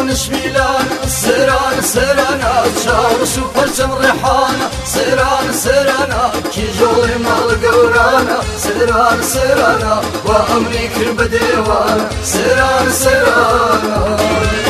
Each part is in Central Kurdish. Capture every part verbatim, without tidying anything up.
ونشميلان سيران سيرانا شاور شوفرشم ريحانا سيران سيرانا كي جولي مال قورانا سيران سيرانا وأمريك بديوانا سيران سيرانا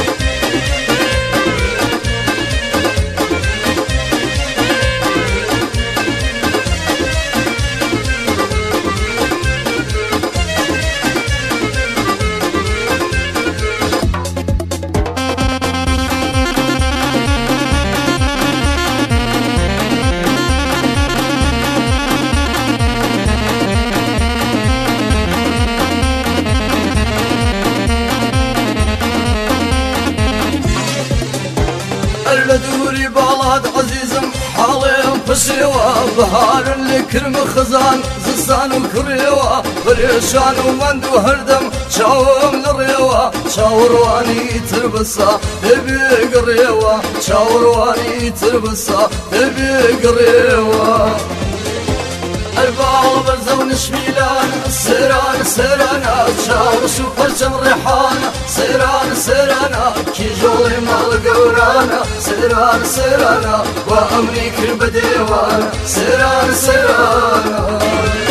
دوري بالاد عزيزم حاليم بسيوا بهار الكرم خزان زستان وكريوا بريشان ومندو هردم شاوم للريوا شاورواني تربصا دبي قريوا شاورواني تربصا دبي قريوا البال برزون شميلان سيران سيرانا شاور شوفرشم ريحانا سيران سيرانا كي جولي مال قورانا سيران سيرانا وأمريك بديوانا سيران سيرانا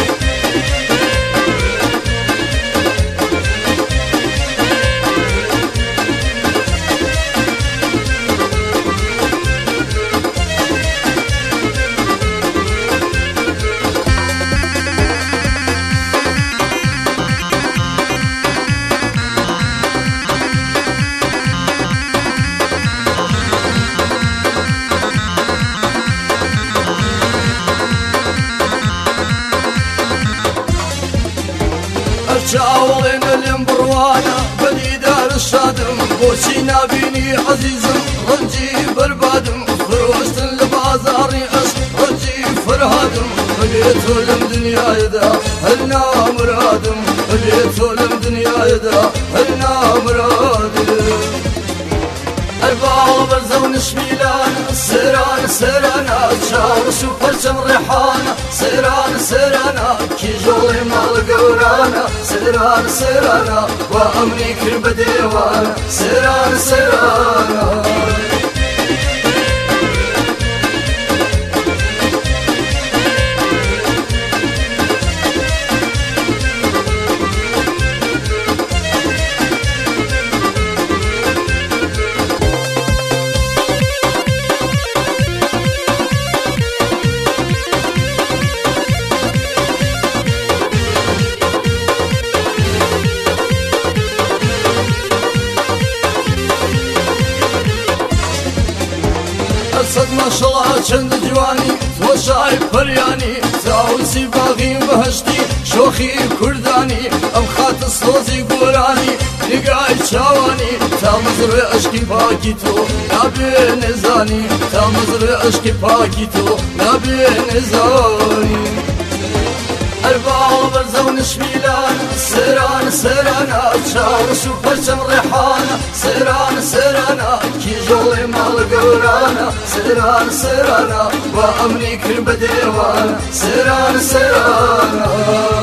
شاولين اليمبروانا بلي دار الشادم بوشي نابيني عزيزم رنجي بربادم فروشت البازاري اش رنجي فرهادم بليتو لم دنيا يدا هلنا مرادم بليتو لم دنيا يدا هلنا مرادم البال برزون شميلان سيران سيرانا شاور شوفرشم ريحانا سيران سيرانا كي جولي مال قورانا سيران سيرانا وأمريك بديوانا سيران سيرانا صد ما شاء الله چند جوانی تو شايب فرياني تاوسي باغي بهشتي شوخي كرداني ام خات صوزي قراني نقاي شاواني تا مزر اشكي باكي تو نابي نزاني تا مزر اشكي باكي تو نابي نزاني البال برزون شميلان سيران سيرانا شاور شوفرشم ريحانا سيران سيرانا كي جولي مال قورانا سيران سيرانا وأمريك بديوانا سيران سيرانا